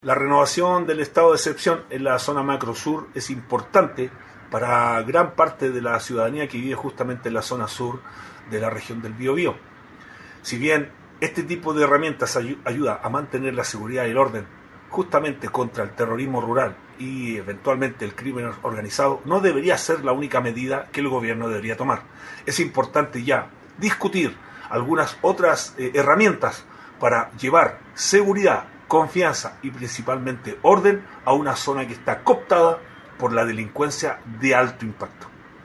La renovación del estado de excepción en la zona macro sur es importante para gran parte de la ciudadanía que vive justamente en la zona sur de la región del Biobío. Si bien este tipo de herramientas ayuda a mantener la seguridad y el orden justamente contra el terrorismo rural y eventualmente el crimen organizado, no debería ser la única medida que el gobierno debería tomar. Es importante ya discutir algunas otras herramientas para llevar seguridad, confianza y principalmente orden a una zona que está cooptada por la delincuencia de alto impacto.